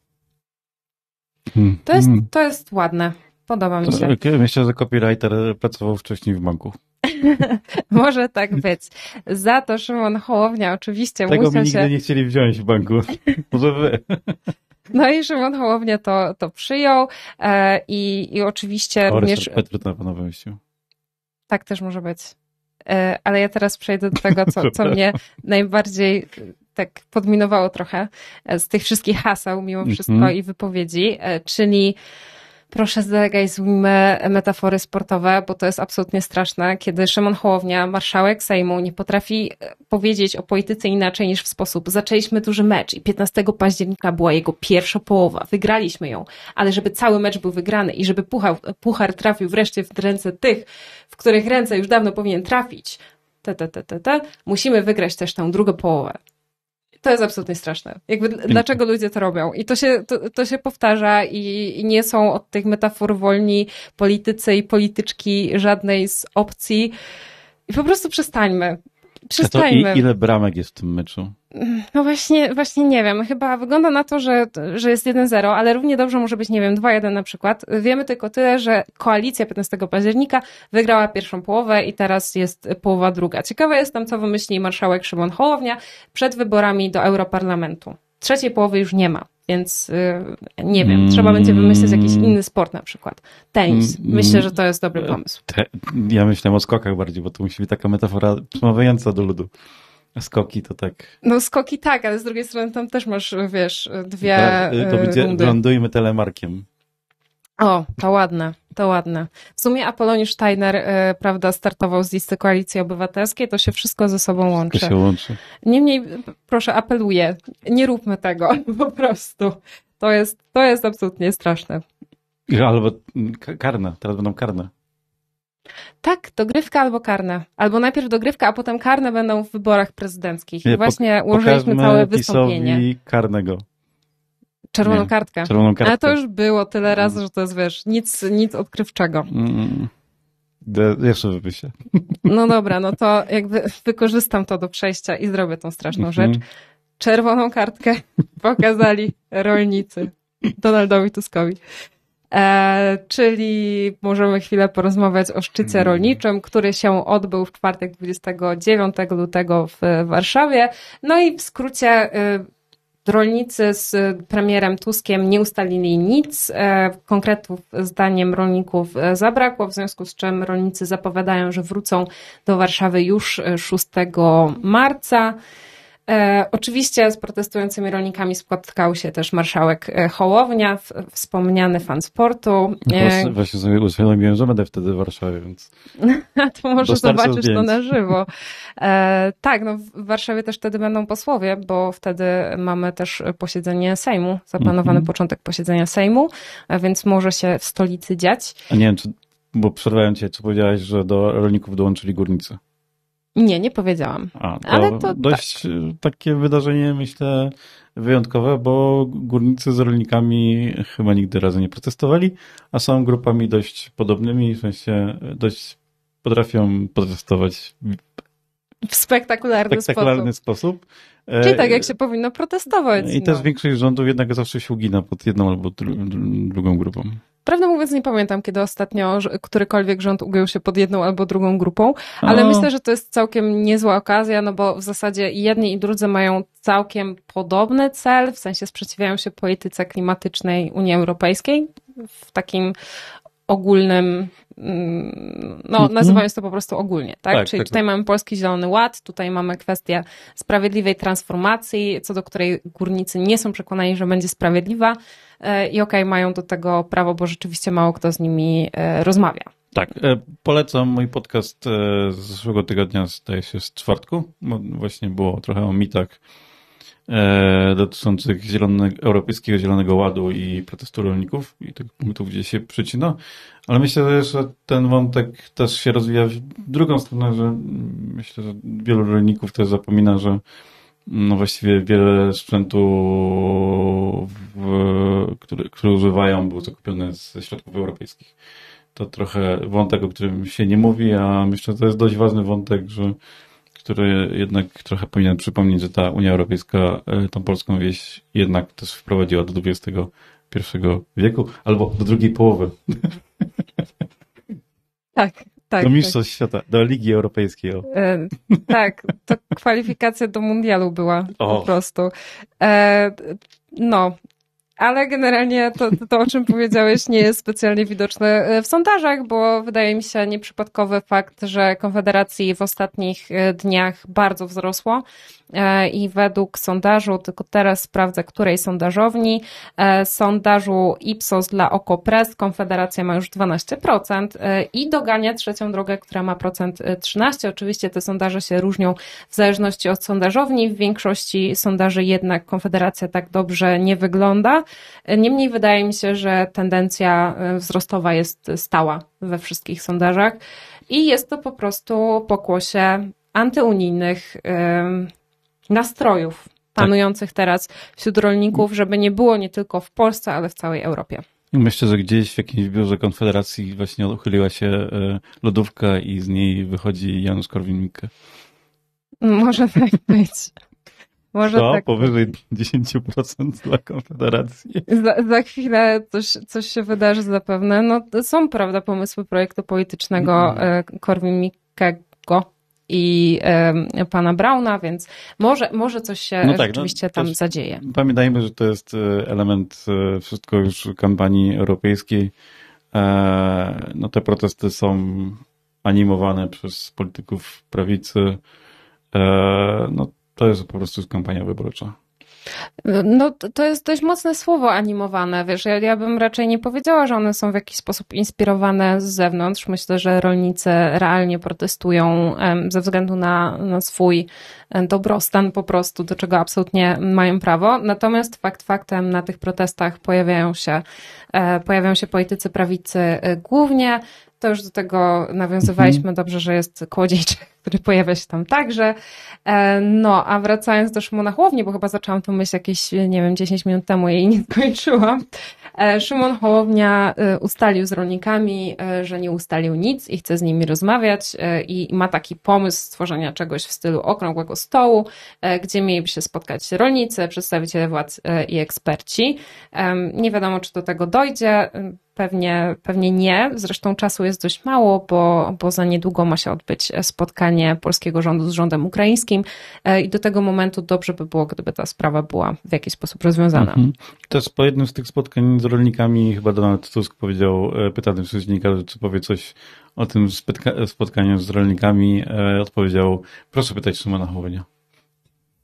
To jest, to jest ładne. Podoba mi się. Myślę, że copywriter pracował wcześniej w banku. Może tak być. Za to Szymon Hołownia oczywiście Tego musiał mi nigdy się... nie chcieli wziąć w banku. Może wy. No i Szymon Hołownia to, to przyjął e, i, i oczywiście o, również... Petru na pewno wymyślił. Tak też może być. E, ale ja teraz przejdę do tego, co, co mnie najbardziej tak podminowało trochę z tych wszystkich haseł mimo wszystko mm-hmm. i wypowiedzi, e, czyli proszę zlegalizujmy metafory sportowe, bo to jest absolutnie straszne, kiedy Szymon Hołownia, marszałek Sejmu, nie potrafi powiedzieć o polityce inaczej niż w sposób: zaczęliśmy duży mecz i piętnastego października była jego pierwsza połowa, wygraliśmy ją, ale żeby cały mecz był wygrany i żeby puchar, puchar trafił wreszcie w ręce tych, w których ręce już dawno powinien trafić, te, te, te, te, te, musimy wygrać też tę drugą połowę. To jest absolutnie straszne. Jakby dlaczego ludzie to robią? I to się, to, to się powtarza i, i nie są od tych metafor wolni politycy i polityczki żadnej z opcji. I po prostu przestańmy. Przestańmy. A to i, ile bramek jest w tym meczu? No właśnie, właśnie nie wiem. Chyba wygląda na to, że, że jest jeden zero, ale równie dobrze może być, nie wiem, dwa jeden na przykład. Wiemy tylko tyle, że koalicja piętnastego października wygrała pierwszą połowę i teraz jest połowa druga. Ciekawe jestem, co wymyśli marszałek Szymon Hołownia przed wyborami do Europarlamentu. Trzeciej połowy już nie ma, więc yy, nie wiem. Trzeba będzie wymyślić jakiś inny sport na przykład. Tenis. Myślę, że to jest dobry pomysł. Te, ja myślałem o skokach bardziej, bo to musi być taka metafora przemawiająca do ludu. Skoki to tak... No skoki tak, ale z drugiej strony tam też masz, wiesz, dwie tak, to będzie rundy. Lądujmy telemarkiem. O, to ładne, to ładne. W sumie Apoloniusz Steiner, yy, prawda, startował z listy Koalicji Obywatelskiej, to się wszystko ze sobą łączy. To się łączy. Niemniej, proszę, apeluję, nie róbmy tego, po prostu. To jest, to jest absolutnie straszne. Albo karne, teraz będą karne. Tak, dogrywka albo karne. Albo najpierw dogrywka, a potem karne będą w wyborach prezydenckich. I właśnie po, ułożyliśmy całe wystąpienie. PiS-owi karnego. Czerwoną nie, kartkę. Czerwoną kartkę. Ale to już było tyle razy, że to jest, wiesz, nic, nic odkrywczego. Mm. De, jeszcze wypysie. No dobra, no to jakby wykorzystam to do przejścia i zrobię tą straszną mm-hmm. rzecz. Czerwoną kartkę pokazali rolnicy Donaldowi Tuskowi. E, czyli możemy chwilę porozmawiać o szczycie rolniczym, który się odbył w czwartek dwudziestego dziewiątego lutego w Warszawie. No i w skrócie y, rolnicy z premierem Tuskiem nie ustalili nic. E, konkretów zdaniem rolników zabrakło, w związku z czym rolnicy zapowiadają, że wrócą do Warszawy już szóstego marca. E, oczywiście z protestującymi rolnikami spotkał się też marszałek Hołownia, w, wspomniany fan sportu. No właśnie, właśnie sobie uświadomiłem, że będę wtedy w Warszawie, więc... to może zobaczysz to na żywo. E, tak, no w Warszawie też wtedy będą posłowie, bo wtedy mamy też posiedzenie Sejmu, zaplanowany mm-hmm. początek posiedzenia Sejmu, więc może się w stolicy dziać. A nie wiem, czy, bo przerwałem cię, czy powiedziałeś, że do rolników dołączyli górnicy? Nie, nie powiedziałam. A, to ale to dość tak. takie wydarzenie, myślę, wyjątkowe, bo górnicy z rolnikami chyba nigdy razem nie protestowali, a są grupami dość podobnymi, w sensie dość potrafią protestować w spektakularny, spektakularny sposób. sposób. Czyli tak, jak się powinno protestować. I no. też większość rządów jednak zawsze się ugina pod jedną albo dru- drugą grupą. Prawdę mówiąc, nie pamiętam, kiedy ostatnio którykolwiek rząd ugiął się pod jedną albo drugą grupą, ale o. myślę, że to jest całkiem niezła okazja, no bo w zasadzie jedni i drudzy mają całkiem podobny cel, w sensie sprzeciwiają się polityce klimatycznej Unii Europejskiej w takim ogólnym, no nazywając to po prostu ogólnie, tak? tak Czyli tak, tutaj tak. mamy Polski Zielony Ład, tutaj mamy kwestię sprawiedliwej transformacji, co do której górnicy nie są przekonani, że będzie sprawiedliwa i okej, okay, mają do tego prawo, bo rzeczywiście mało kto z nimi rozmawia. Tak, polecam mój podcast z zeszłego tygodnia, zdaje się z czwartku, bo właśnie było trochę o mitach dotyczących zielonego, Europejskiego Zielonego Ładu i protestu rolników i tych punktów, gdzie się przycina, ale myślę, że ten wątek też się rozwija w drugą stronę, że myślę, że wielu rolników też zapomina, że no właściwie wiele sprzętu, w, który, który używają, było zakupione ze środków europejskich. To trochę wątek, o którym się nie mówi, a myślę, że to jest dość ważny wątek, że który jednak trochę powinien przypomnieć, że ta Unia Europejska tą polską wieś jednak też wprowadziła do dwudziestego pierwszego wieku, albo do drugiej połowy. Tak, tak. Do Mistrzostw tak. Świata, do Ligi Europejskiej. E, tak, to kwalifikacja do mundialu była o. po prostu. E, no, ale generalnie to, to, o czym powiedziałeś, nie jest specjalnie widoczne w sondażach, bo wydaje mi się nieprzypadkowy fakt, że Konfederacji w ostatnich dniach bardzo wzrosło i według sondażu, tylko teraz sprawdzę, której sondażowni, sondażu Ipsos dla Okopres, Konfederacja ma już dwanaście procent i dogania Trzecią Drogę, która ma procent trzynaście. Oczywiście te sondaże się różnią w zależności od sondażowni. W większości sondaży jednak Konfederacja tak dobrze nie wygląda. Niemniej wydaje mi się, że tendencja wzrostowa jest stała we wszystkich sondażach i jest to po prostu pokłosie antyunijnych nastrojów panujących tak. teraz wśród rolników, żeby nie było nie tylko w Polsce, ale w całej Europie. Myślę, że gdzieś w jakimś biurze Konfederacji właśnie uchyliła się lodówka i z niej wychodzi Janusz Korwin-Mikke. Może tak być. Może Co? tak. Powyżej dziesięć procent dla Konfederacji. Za, za chwilę coś, coś się wydarzy zapewne. No, są, prawda, pomysły projektu politycznego mm. Korwin-Mikkego i e, pana Brauna, więc może, może coś się no tak, rzeczywiście no, tam zadzieje. Pamiętajmy, że to jest element wszystko już kampanii europejskiej. E, no te protesty są animowane przez polityków prawicy. E, no to jest po prostu kampania wyborcza. No to jest dość mocne słowo animowane, wiesz, ja, ja bym raczej nie powiedziała, że one są w jakiś sposób inspirowane z zewnątrz. Myślę, że rolnicy realnie protestują ze względu na, na swój dobrostan po prostu, do czego absolutnie mają prawo. Natomiast fakt faktem na tych protestach pojawiają się, pojawiają się politycy prawicy głównie. To już do tego nawiązywaliśmy. Dobrze, że jest Kołodziejczyk, który pojawia się tam także. No, a wracając do Szymona Hołowni, bo chyba zaczęłam tą myśl jakieś, nie wiem, dziesięć minut temu jej nie skończyłam. Szymon Hołownia ustalił z rolnikami, że nie ustalił nic i chce z nimi rozmawiać i ma taki pomysł stworzenia czegoś w stylu okrągłego stołu, gdzie mieliby się spotkać rolnicy, przedstawiciele władz i eksperci. Nie wiadomo, czy do tego dojdzie. Pewnie, pewnie nie. Zresztą czasu jest dość mało, bo, bo za niedługo ma się odbyć spotkanie polskiego rządu z rządem ukraińskim i do tego momentu dobrze by było, gdyby ta sprawa była w jakiś sposób rozwiązana. Mhm. Też po jednym z tych spotkań z rolnikami chyba Donald Tusk powiedział, pytany przez dziennikarzy, czy powie coś o tym spotka- spotkaniu z rolnikami, odpowiedział, proszę pytać Szymona Hołownię.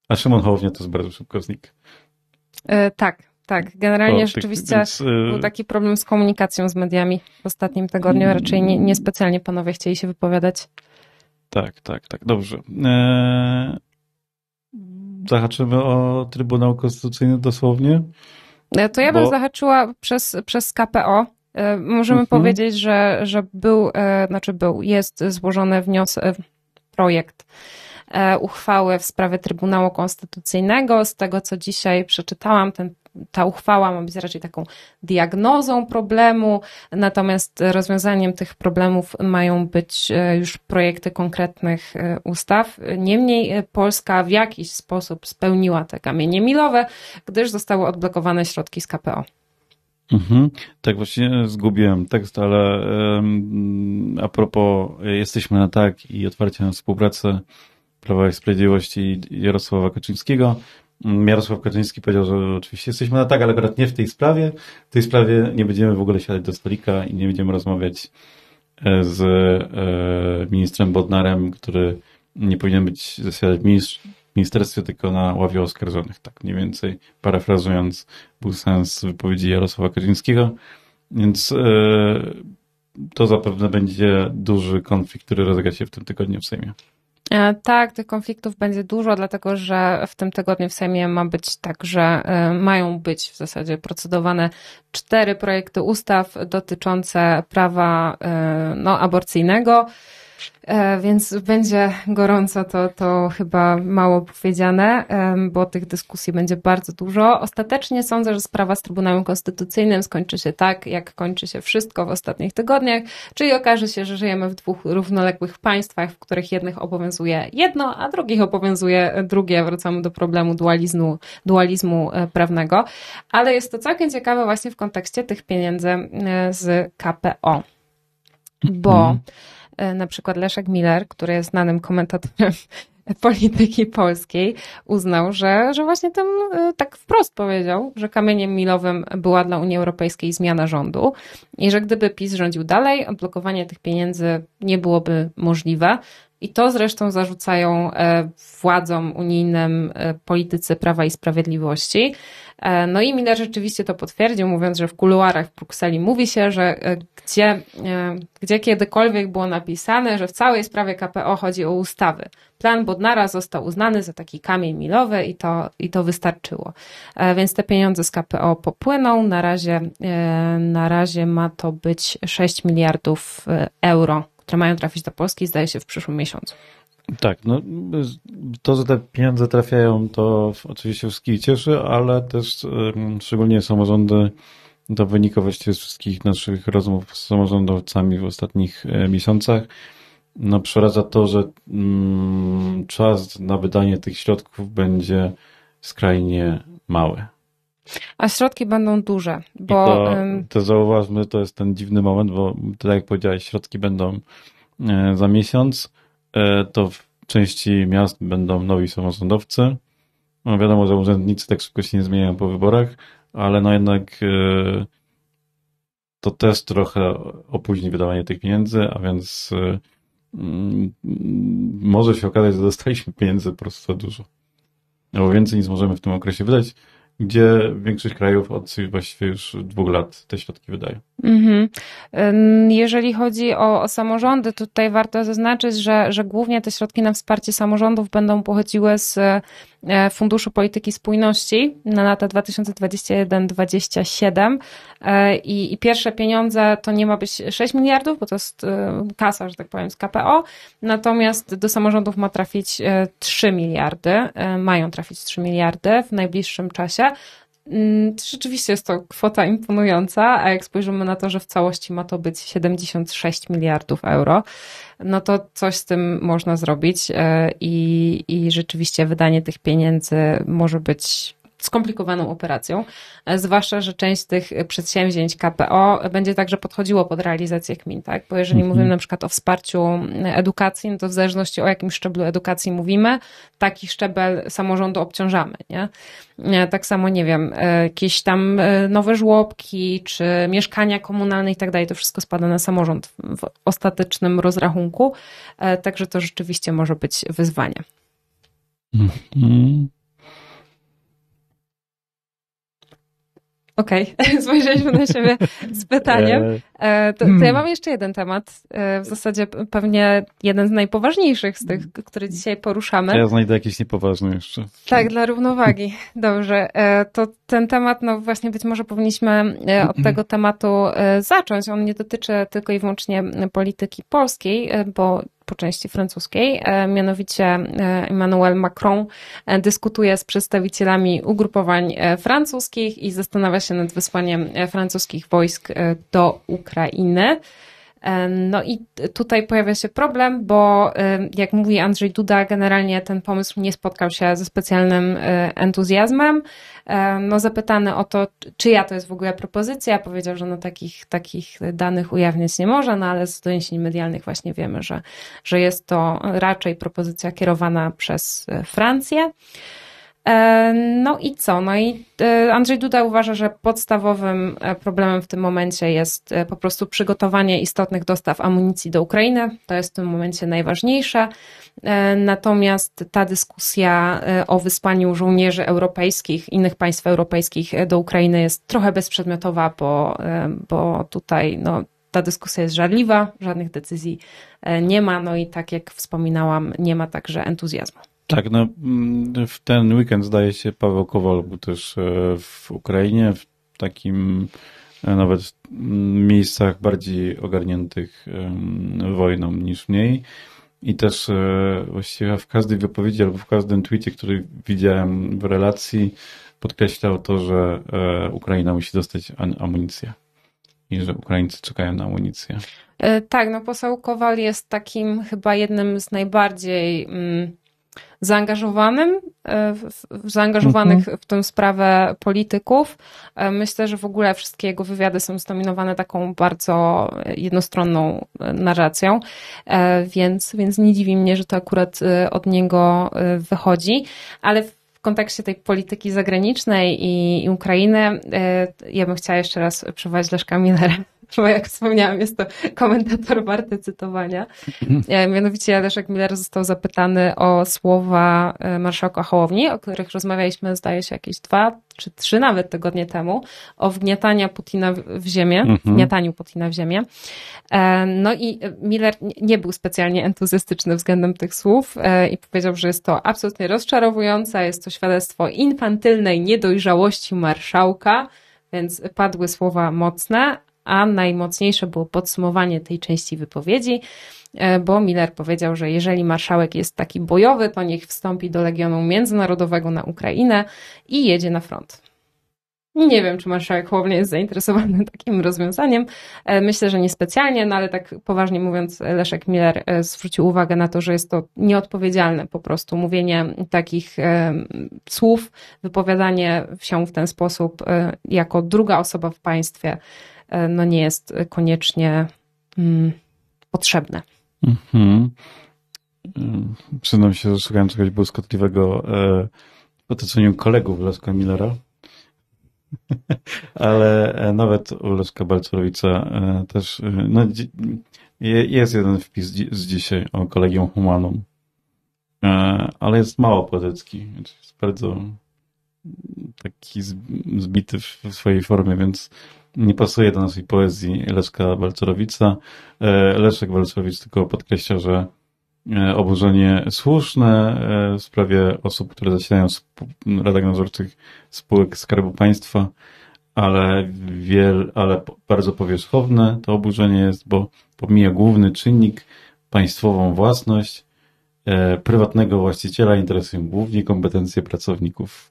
A Szymon Hołownia to jest bardzo szybko znikł. E, tak, tak. Generalnie O, rzeczywiście tak, więc, był taki problem z komunikacją z mediami w ostatnim tygodniu. Raczej nie, niespecjalnie panowie chcieli się wypowiadać. Tak, tak, tak. Dobrze. Eee, zahaczymy o Trybunał Konstytucyjny dosłownie. To ja Bo... bym zahaczyła przez, przez K P O. Możemy mhm. powiedzieć, że, że był, znaczy był, jest złożony wniosek, projekt uchwały w sprawie Trybunału Konstytucyjnego. Z tego, co dzisiaj przeczytałam, ten, ta uchwała ma być raczej taką diagnozą problemu, natomiast rozwiązaniem tych problemów mają być już projekty konkretnych ustaw. Niemniej Polska w jakiś sposób spełniła te kamienie milowe, gdyż zostały odblokowane środki z K P O. Mhm. Tak, właśnie zgubiłem tekst, ale um, a propos jesteśmy na tak i otwarcia na współpracę Prawa i Sprawiedliwości i Jarosława Kaczyńskiego. Jarosław Kaczyński powiedział, że oczywiście jesteśmy na tak, ale akurat nie w tej sprawie. W tej sprawie nie będziemy w ogóle siadać do stolika i nie będziemy rozmawiać z ministrem Bodnarem, który nie powinien być zasiadać w ministerstwie, tylko na ławie oskarżonych. Tak mniej więcej parafrazując był sens wypowiedzi Jarosława Kaczyńskiego. Więc to zapewne będzie duży konflikt, który rozegra się w tym tygodniu w Sejmie. Tak, tych konfliktów będzie dużo, dlatego że w tym tygodniu w Sejmie ma być tak, że mają być w zasadzie procedowane cztery projekty ustaw dotyczące prawa no, aborcyjnego. Więc będzie gorąco, to, to chyba mało powiedziane, bo tych dyskusji będzie bardzo dużo. Ostatecznie sądzę, że sprawa z Trybunałem Konstytucyjnym skończy się tak, jak kończy się wszystko w ostatnich tygodniach, czyli okaże się, że żyjemy w dwóch równoległych państwach, w których jednych obowiązuje jedno, a drugich obowiązuje drugie. Wracamy do problemu dualizmu, dualizmu prawnego, ale jest to całkiem ciekawe właśnie w kontekście tych pieniędzy z K P O, bo hmm. Na przykład Leszek Miller, który jest znanym komentatorem polityki polskiej, uznał, że, że właśnie tam tak wprost powiedział, że kamieniem milowym była dla Unii Europejskiej zmiana rządu i że gdyby PiS rządził dalej, odblokowanie tych pieniędzy nie byłoby możliwe. I to zresztą zarzucają władzom unijnym politycy Prawa i Sprawiedliwości. No i Miller rzeczywiście to potwierdził, mówiąc, że w kuluarach w Brukseli mówi się, że gdzie, gdzie kiedykolwiek było napisane, że w całej sprawie K P O chodzi o ustawy. Plan Bodnara został uznany za taki kamień milowy i to, i to wystarczyło. Więc te pieniądze z K P O popłyną. Na razie, na razie ma to być sześć miliardów euro, które mają trafić do Polski, zdaje się, w przyszłym miesiącu. Tak, no to, że te pieniądze trafiają, to oczywiście wszystkich cieszy, ale też um, szczególnie samorządy, to wynika właściwie z wszystkich naszych rozmów z samorządowcami w ostatnich e, miesiącach. No przeraża to, że mm, czas na wydanie tych środków będzie skrajnie mały. A środki będą duże, bo... I to, to zauważmy, to jest ten dziwny moment, bo tak jak powiedziałeś, środki będą e, za miesiąc, e, to w części miast będą nowi samorządowcy. No wiadomo, że urzędnicy tak szybko się nie zmieniają po wyborach, ale no jednak e, to też trochę opóźni wydawanie tych pieniędzy, a więc e, m, może się okazać, że dostaliśmy pieniędzy po prostu za dużo. Albo więcej niż możemy w tym okresie wydać, gdzie większość krajów od właściwie już dwóch lat te środki wydaje. Mm-hmm. Jeżeli chodzi o, o samorządy, tutaj warto zaznaczyć, że, że głównie te środki na wsparcie samorządów będą pochodziły z Funduszu Polityki Spójności na lata dwa tysiące dwudziesty pierwszy do dwudziestego siódmego I, i pierwsze pieniądze to nie ma być sześć miliardów, bo to jest kasa, że tak powiem, z K P O, natomiast do samorządów ma trafić trzy miliardy, mają trafić trzy miliardy w najbliższym czasie. Rzeczywiście jest to kwota imponująca, a jak spojrzymy na to, że w całości ma to być siedemdziesiąt sześć miliardów euro, no to coś z tym można zrobić i, i rzeczywiście wydanie tych pieniędzy może być skomplikowaną operacją, zwłaszcza, że część z tych przedsięwzięć K P O będzie także podchodziło pod realizację gmin, tak? Bo jeżeli mhm. mówimy na przykład o wsparciu edukacji, no to w zależności o jakim szczeblu edukacji mówimy, taki szczebel samorządu obciążamy, nie? Tak samo, nie wiem, jakieś tam nowe żłobki, czy mieszkania komunalne i tak dalej, to wszystko spada na samorząd w ostatecznym rozrachunku, także to rzeczywiście może być wyzwanie. Mhm. Okej, okay. Spojrzeliśmy na siebie z pytaniem. To, to ja mam jeszcze jeden temat, w zasadzie pewnie jeden z najpoważniejszych z tych, które dzisiaj poruszamy. Ja znajdę jakiś niepoważny jeszcze. Tak, dla równowagi. Dobrze. To ten temat, no właśnie być może powinniśmy od tego tematu zacząć. On nie dotyczy tylko i wyłącznie polityki polskiej, bo po części francuskiej, mianowicie Emmanuel Macron dyskutuje z przedstawicielami ugrupowań francuskich i zastanawia się nad wysłaniem francuskich wojsk do Ukrainy. No i tutaj pojawia się problem, bo jak mówi Andrzej Duda, generalnie ten pomysł nie spotkał się ze specjalnym entuzjazmem. No zapytany o to, czyja to jest w ogóle propozycja, powiedział, że no takich, takich danych ujawniać nie może, no ale z doniesień medialnych właśnie wiemy, że, że jest to raczej propozycja kierowana przez Francję. No i co? No i Andrzej Duda uważa, że podstawowym problemem w tym momencie jest po prostu przygotowanie istotnych dostaw amunicji do Ukrainy. To jest w tym momencie najważniejsze. Natomiast ta dyskusja o wysłaniu żołnierzy europejskich, innych państw europejskich do Ukrainy jest trochę bezprzedmiotowa, bo, bo tutaj no, ta dyskusja jest żarliwa, żadnych decyzji nie ma, no i tak jak wspominałam, nie ma także entuzjazmu. Tak, no w ten weekend zdaje się Paweł Kowal był też w Ukrainie, w takim nawet miejscach bardziej ogarniętych wojną niż mniej i też właściwie w każdej wypowiedzi albo w każdym tweetie, który widziałem w relacji, podkreślał to, że Ukraina musi dostać amunicję i że Ukraińcy czekają na amunicję. Tak, no poseł Kowal jest takim chyba jednym z najbardziej zaangażowanym, zaangażowanych mhm. w tę sprawę polityków. Myślę, że w ogóle wszystkie jego wywiady są zdominowane taką bardzo jednostronną narracją, więc, więc nie dziwi mnie, że to akurat od niego wychodzi, ale w kontekście tej polityki zagranicznej i, i Ukrainy ja bym chciała jeszcze raz przywołać Leszka Millera, bo jak wspomniałam, jest to komentator warty cytowania. Mianowicie Leszek Miller został zapytany o słowa marszałka Hołowni, o których rozmawialiśmy, zdaje się, jakieś dwa czy trzy nawet tygodnie temu, o wgniataniu Putina w ziemię, mhm. wgniataniu Putina w ziemię. No i Miller nie był specjalnie entuzjastyczny względem tych słów i powiedział, że jest to absolutnie rozczarowujące, jest to świadectwo infantylnej niedojrzałości marszałka, więc padły słowa mocne, a najmocniejsze było podsumowanie tej części wypowiedzi, bo Miller powiedział, że jeżeli marszałek jest taki bojowy, to niech wstąpi do Legionu Międzynarodowego na Ukrainę i jedzie na front. Nie wiem, czy marszałek Hołownia jest zainteresowany takim rozwiązaniem. Myślę, że niespecjalnie, no ale tak poważnie mówiąc, Leszek Miller zwrócił uwagę na to, że jest to nieodpowiedzialne po prostu mówienie takich słów, wypowiadanie się w ten sposób jako druga osoba w państwie no nie jest koniecznie mm, potrzebne. Mhm. Przyznam się, że szukałem czegoś błyskotliwego e, w otoczeniu kolegów Leszka Millera, ale nawet u Leszka Balcerowicza e, też e, no, jest jeden wpis z dzisiaj o Collegium Humanum, e, ale jest mało poetycki, jest bardzo taki zbity w swojej formie, więc nie pasuje do naszej poezji Leszka Balcerowicza. Leszek Balcerowicz tylko podkreśla, że oburzenie słuszne w sprawie osób, które zasiadają w radach nadzorczych spółek Skarbu Państwa, ale, wiel, ale bardzo powierzchowne to oburzenie jest, bo pomija główny czynnik, państwową własność, prywatnego właściciela interesują głównie kompetencje pracowników.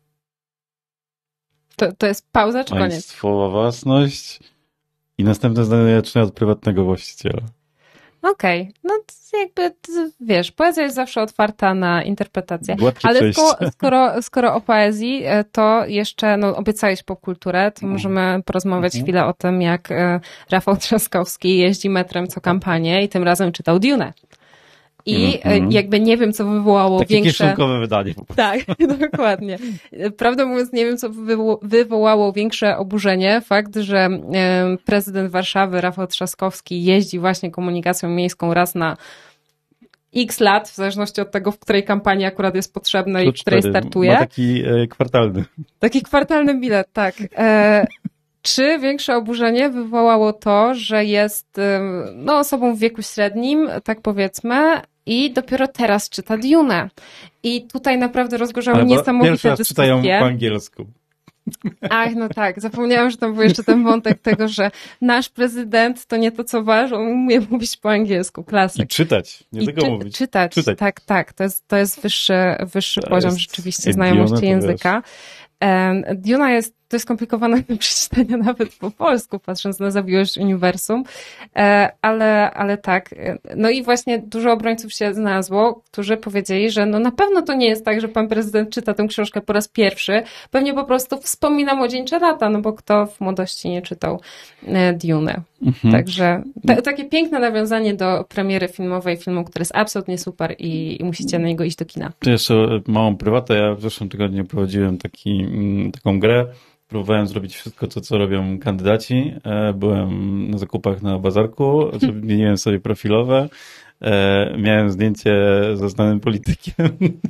To, to jest pauza czy koniec? Państwowa własność i następne zdanie zaczyna od prywatnego właściciela. Okej, okay. No jakby wiesz, poezja jest zawsze otwarta na interpretację, ale skoro, skoro, skoro o poezji, to jeszcze no, obiecałeś popkulturę, to możemy porozmawiać mhm. chwilę o tym, jak Rafał Trzaskowski jeździ metrem co kampanię i tym razem czytał Dune. I mm-hmm. jakby nie wiem, co wywołało Takie większe... Takie kieszonkowe wydanie. Po prostu. Tak, dokładnie. Prawdę mówiąc, nie wiem, co wywołało większe oburzenie. Fakt, że prezydent Warszawy, Rafał Trzaskowski, jeździ właśnie komunikacją miejską raz na X lat, w zależności od tego, w której kampanii akurat jest potrzebna i w której startuje. Ma taki e, kwartalny. Taki kwartalny bilet, tak. E, czy większe oburzenie wywołało to, że jest no, osobą w wieku średnim, tak powiedzmy, i dopiero teraz czyta Dune. I tutaj naprawdę rozgorzały Ale niesamowite pierwszy raz dyskusje. czytają po angielsku. Ach, no tak. Zapomniałam, że tam był jeszcze ten wątek tego, że nasz prezydent to nie to, co wasz, on umie mówić po angielsku. Klasyk. I czytać, nie I tylko czy, mówić. Czytać, czytać, tak, tak. To jest, to jest wyższy, wyższy to poziom jest, rzeczywiście znajomości Dune, języka. Um, Duna jest, to jest skomplikowane do przeczytania nawet po polsku, patrząc na zawiłość uniwersum, e, ale, ale tak. No i właśnie dużo obrońców się znalazło, którzy powiedzieli, że no na pewno to nie jest tak, że pan prezydent czyta tę książkę po raz pierwszy, pewnie po prostu wspomina młodzieńcze lata, no bo kto w młodości nie czytał e, Dune. Mhm. Także ta, takie piękne nawiązanie do premiery filmowej filmu, który jest absolutnie super i, i musicie na niego iść do kina. To jeszcze małą prywatę. Ja w zeszłym tygodniu prowadziłem taki, taką grę. Próbowałem zrobić wszystko to, co robią kandydaci. Byłem na zakupach na bazarku, zmieniłem sobie profilowe. Miałem zdjęcie ze znanym politykiem.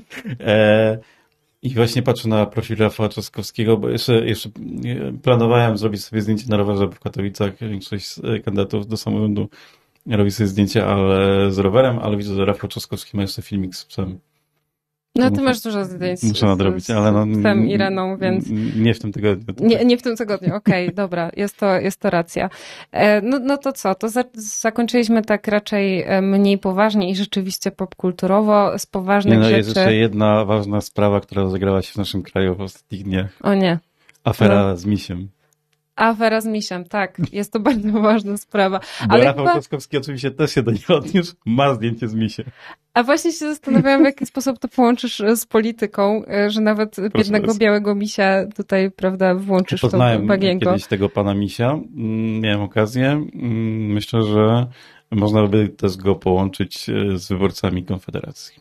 I właśnie patrzę na profil Rafała Trzaskowskiego, bo jeszcze, jeszcze planowałem zrobić sobie zdjęcie na rowerze w Katowicach. Większość kandydatów do samorządu robi sobie zdjęcie ale z rowerem, ale widzę, że Rafał Trzaskowski ma jeszcze filmik z psem. No ty masz dużo zdjęć muszę nadrobić, ale no, z psem i Reną, więc... Nie w tym tygodniu. Nie, nie w tym tygodniu, okej, okay, dobra, jest to, jest to racja. No, no to co, to za, zakończyliśmy tak raczej mniej poważnie i rzeczywiście popkulturowo z poważnych nie, no, rzeczy. Jest jeszcze jedna ważna sprawa, która rozegrała się w naszym kraju w ostatnich dniach. O nie. Afera no. z misiem. Afera z misiem, tak. Jest to bardzo ważna sprawa. Bo ale Rafał chyba... Trzaskowski oczywiście też się do niej odniósł, ma zdjęcie z misiem. A właśnie się zastanawiałam, w jaki sposób to połączysz z polityką, że nawet Proszę biednego bardzo. białego misia tutaj, prawda, włączysz Poznałem w to bagienko. kiedyś tego pana misia, miałem okazję. Myślę, że można by też go połączyć z wyborcami Konfederacji.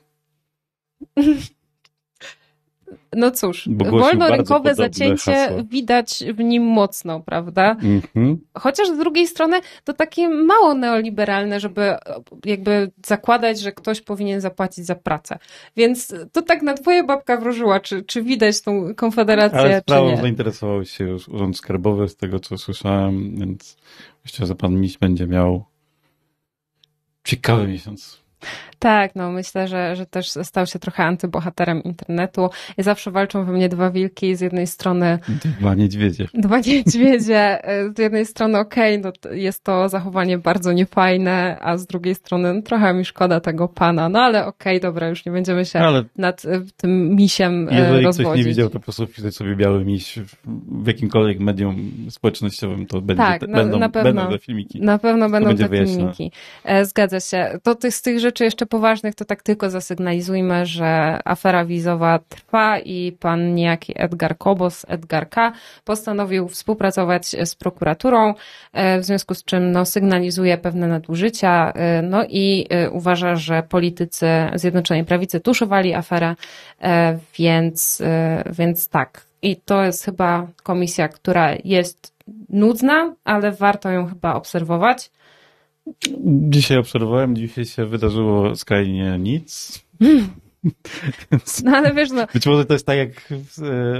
No cóż, wolnorynkowe zacięcie hasło. Widać w nim mocno, prawda? Mm-hmm. Chociaż z drugiej strony to takie mało neoliberalne, żeby jakby zakładać, że ktoś powinien zapłacić za pracę. Więc to tak na twoje babka wróżyła, czy, czy widać tą Konfederację, Ale sprawą czy nie. zainteresował się już Urząd Skarbowy, z tego co słyszałem, więc myślę, że pan Miś będzie miał ciekawy miesiąc. Tak, no myślę, że, że też stał się trochę antybohaterem internetu. I zawsze walczą we mnie dwa wilki, z jednej strony... Dwa niedźwiedzie. Dwa niedźwiedzie. Z jednej strony okej, okay, no jest to zachowanie bardzo niefajne, a z drugiej strony no, trochę mi szkoda tego pana. No ale okej, okay, dobra, już nie będziemy się ale nad tym misiem jeżeli rozwodzić. Jeżeli ktoś nie widział, to po prostu wpisać sobie biały miś w jakimkolwiek medium społecznościowym, to będzie tak, te, na, będą, na pewno, będą te filmiki. Na pewno będą te wyjaśnione. filmiki. Zgadza się. To tych, z tych rzeczy jeszcze poważnych, to tak tylko zasygnalizujmy, że afera wizowa trwa i pan niejaki Edgar Kobos, Edgar K., postanowił współpracować z prokuraturą, w związku z czym no, sygnalizuje pewne nadużycia, no i uważa, że politycy Zjednoczonej Prawicy tuszowali aferę, więc, więc tak. I to jest chyba komisja, która jest nudna, ale warto ją chyba obserwować. Dzisiaj obserwowałem, dzisiaj się wydarzyło skrajnie nic. No ale wiesz, no. Być może to jest tak jak z,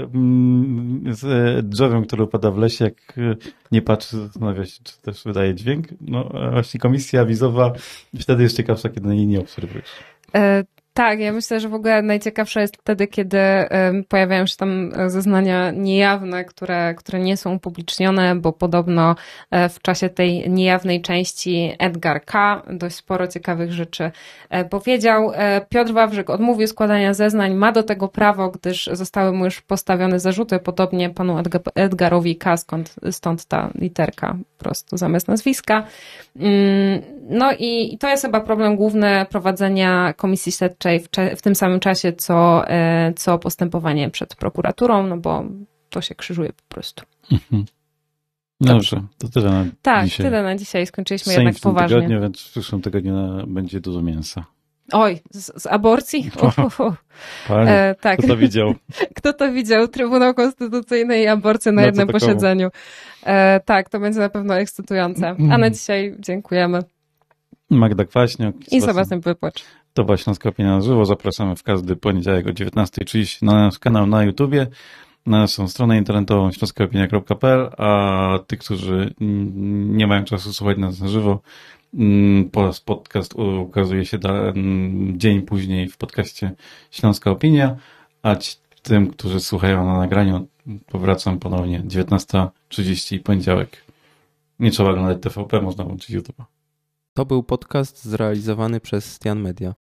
z drzewem, które upada w lesie, jak nie patrzy, zastanawia się, czy też wydaje dźwięk. No właśnie komisja wizowa, wtedy jest ciekawsza, kiedy na niej nie obserwujesz. E- Tak, ja myślę, że w ogóle najciekawsze jest wtedy, kiedy pojawiają się tam zeznania niejawne, które, które nie są upublicznione, bo podobno w czasie tej niejawnej części Edgar K. dość sporo ciekawych rzeczy powiedział. Piotr Wawrzyk odmówił składania zeznań, ma do tego prawo, gdyż zostały mu już postawione zarzuty, podobnie panu Edgarowi K., skąd, stąd ta literka po prostu zamiast nazwiska. No i, i to jest chyba problem główny prowadzenia komisji śledczej w, w tym samym czasie, co, co postępowanie przed prokuraturą, no bo to się krzyżuje po prostu. Mhm. Dobrze, to tyle na tak, dzisiaj. Tak, tyle na dzisiaj. Skończyliśmy Sejm jednak w tym poważnie. Tygodniu, więc w przyszłym tygodniu będzie dużo mięsa. Oj, z, z aborcji? Uh, uh, uh. Panie, e, tak. Kto to widział? Kto to widział? Trybunał Konstytucyjny i aborcję na, na jednym posiedzeniu. E, tak, to będzie na pewno ekscytujące. A na dzisiaj dziękujemy. Magda Kwaśniok i Sebastian Pypłacz. To była Śląska Opinia na żywo. Zapraszamy w każdy poniedziałek o dziewiętnasta trzydzieści na nasz kanał na YouTubie, na naszą stronę internetową śląska opinia kropka p l, a tych, którzy nie mają czasu słuchać nas na żywo, podcast ukazuje się dzień później w podcaście Śląska Opinia, a tym, którzy słuchają na nagraniu, powracam ponownie dziewiętnasta trzydzieści poniedziałek. Nie trzeba oglądać T V P, można włączyć YouTube'a. To był podcast zrealizowany przez Stian Media.